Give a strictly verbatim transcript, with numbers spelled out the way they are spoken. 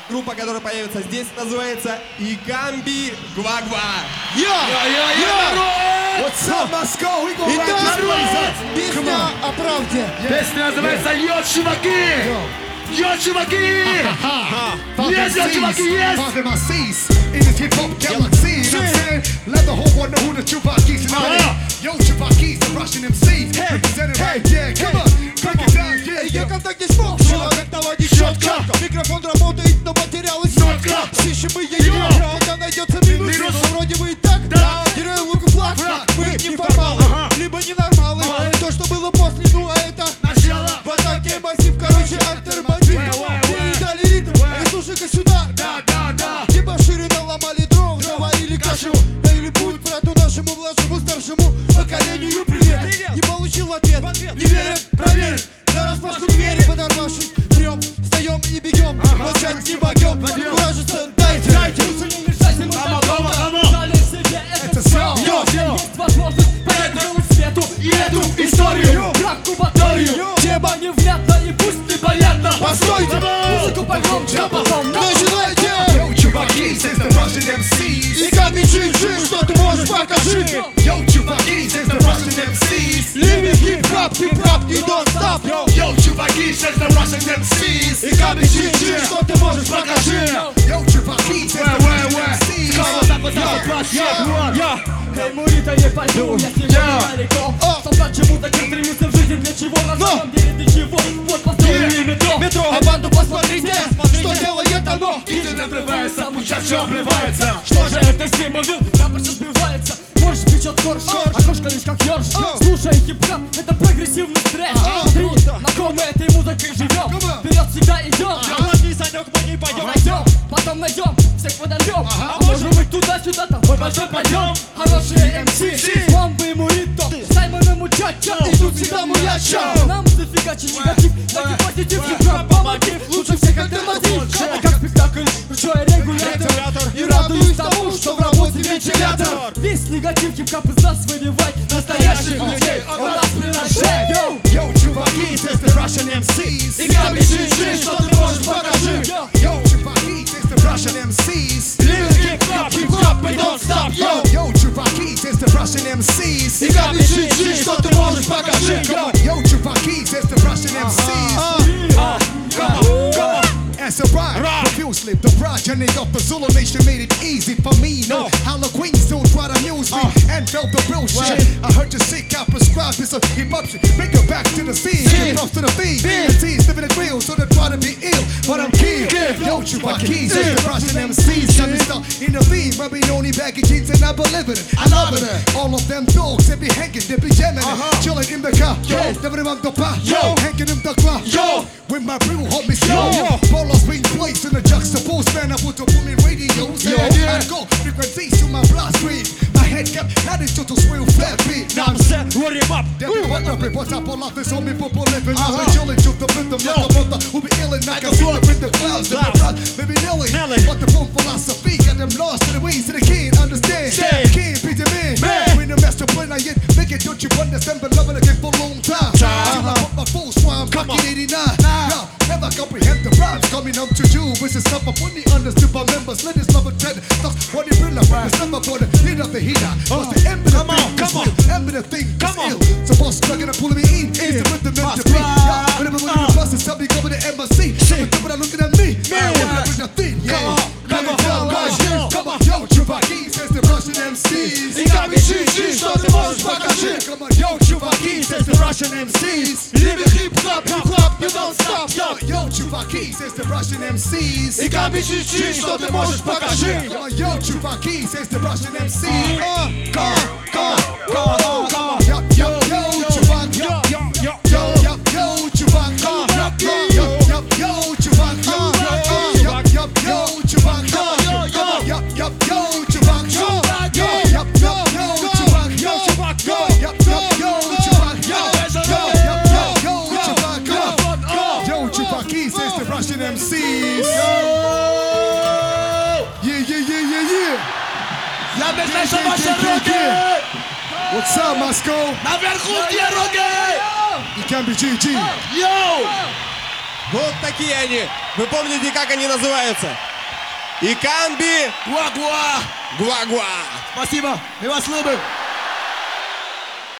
Группа, которая появится здесь, называется Икамби Гва-Гва. What's up, Moscow? We go right Итак, this way. песня о правде. Песня называется «Йо, чуваки!» Йо, чуваки! Есть, йо, чуваки, есть! Found my seas in this hip hop galaxy. You know what I'm saying? Let the whole world know who the Chubakis are. Yo, Chubakis, the Russian M Cs. Represented right there. Come on, break it down. Yeah, Я yo. когда не смог, человек наводить четко. Микрофон работает, но материалы сотка. Сыщем мы ее, когда найдется минус. Но вроде бы и так, герои лук и флаг. Мы неформалы, либо ненормалы. То, что было после, ну а это в атаке массив, короче, альтернатив. Мы дали ритм, и слушай-ка сюда. Типа шире наломали дров, заварили кашу. Дали путь брату нашему младшему старшему поколению привет. Не получил ответ, не верят, проверь. На распашку двери подорвавшись, прям встаем и бегем, молчать не могем. Куражиться, дайте, дайте. Это все. Есть возможность поэтому свету и эту историю, как кубаторию. Тема невнятна и пусть непонятно. Постойте, Музыку погромче, а потом начинайте. Yo, Chubakis, it's the Russian M Cs. И как мечи, что ты можешь, покажи. Yo, Chubakis, it's the Russian M Cs. Living hip-hop, hip-hop, и don't stop. Yo, Chubakis, it's the Russian M Cs. И как мечи, что ты можешь, покажи. Yo, Chubakis, it's the Russian M Cs. Я, эй, Мурита, не пойду, я сегодня далеко. Солдат чему-то стремится в жизни, для чего на самом деле ты чего? Вот построили метро, Метро, а банду посмотрите, что делает оно. Идет обрывается, мучачо обрывается. Что же это с ним увил, рапорт сбивается. Можешь печет корж, окошко лишь как ёрш. Слушай, хип-хоп, это прогрессивный стресс. Смотри, на ком мы этой музыкой живем. Вперед всегда идем. Голодный Санек, мы не пойдем. Найдем, потом найдем, всех подорвем. А может быть туда-сюда, там мы большой пойдем. Хорошие эм си, бомбы и Мурито, Саймон и Мучачо, И тут всегда мурячо. нам зафигачить негатив, найди позитив, хип-хоп по мотив. Лучше всех альтернатив, это как спектакль, большой регулятор. И радуюсь тому, что в работе вентилятор. Весь негатив хип-хоп из нас выливай. Настоящих людей он нас приношает. Йоу! Yo, Chubakis, it's the Russian M Cs. И как мечи, что ты можешь, покажи. Yo, Chubakis, it's the Russian M Cs. Living hip-hop, hip-hop, и don't stop. Yo, Yo, Chubakis, it's the Russian M Cs. и как мечи, что ты можешь, покажи. Come on, yo, Chubakis, it's the Russian M Cs. Come on, come on. As a rhyme, profusely, the progeny of the Zulu nation made it easy for me. No, Halloween soon try to amuse me and felt the real shit. I heard you sick, I prescribe this a hip hop shit. Bring it back to the scene, get off to the feed. The T's living it real, so they try to be ill, but I'm killed. Yo, Chubakis, it's the Russian M Cs. Got me stuck in the theme, rubbing only baggy jeans and I believe in it. I love it. All of them dogs, they be hanging, they be jamming, chilling in the car. Yo, never on the bar. Yo, hanging in the club. Yo, with my brew, homies. Yo, Polo's being placed in the juxtaposed man. I put up on me radios. Yo, I go frequencies to my bloodstream. My head kept heading to the swell flat beat. Now I'm set, ready up. Then we want to what's up all of this on me, people living. Now we chilling to the rhythm. Like the mother who be ill and I can see the rhythm clouds in the front. Maybe Nelly, but the boom philosophy got them lost in the ways that they can't understand. Can't be the man. When the master plan I yet make it, don't you understand? But loving again for a long time. Till I put my full swam back in eighty-nine. Now, never comprehend the rhymes coming up to you. Which is stuff up when the understood by members. Let this love a trend. That's what it really like. It's never for the lead of the heater. What's the end of the thing? Come on, end of the thing. Come on. So boss struggling and pulling me in. Is the rhythm meant to be? Yeah, whenever when you bust it, tell me go with the M S C. But people are looking at me. Man, I bring the thing. Come on, come on, come on. Yo, Chubakis, it's the Russian M Cs. И как мечи, что ты можешь, покажи. Come on, yo, Chubakis, it's the Russian M Cs. Living hip-hop, hip-hop, you don't stop. Yo, yo, Chubakis, it's the Russian M Cs. И как мечи, что ты можешь, покажи. Come on, yo, Chubakis, it's the Russian M Cs. Come on, come on, come on, come on. Yo, yo, yo, Chubak, yo, yo, yo, yo, yo, yo, Chubak, yo, yo, yo, yo, yo, Chubak, yo, yo, yo, yo, yo, Chubak, yo, yo, yo, yo, yo, Chubak, yo, yo, yo, yo, Chubak, yo, yo, yo, yo, yo, Chubak, yo, yo, yo, yo, Chubak, yo, yo, Chubakis is the Russian M Cs. Yeah, yeah, yeah, yeah, yeah. Я безнайшо ваши руки! What's up, Moscow? Наверху где руки? It can be G G. Йоу! Вот такие они. Вы помните, как они называются? Икамби Гуа-гуа! Гуагуа. Спасибо, мы вас любим!